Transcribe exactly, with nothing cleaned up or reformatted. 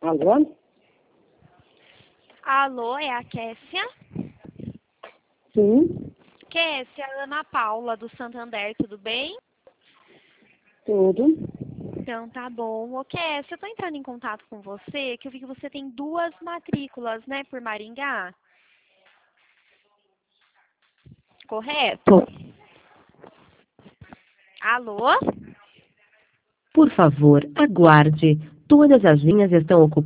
Alô? Alô, é a Kessia? Sim, Kessia, Ana Paula do Santander, tudo bem? tudo. Então tá bom. Ô Kessia, eu tô entrando em contato com você, que eu vi que você tem duas matrículas, né, por Maringá. Correto? Alô? Por favor, aguarde. Todas as linhas estão ocupadas.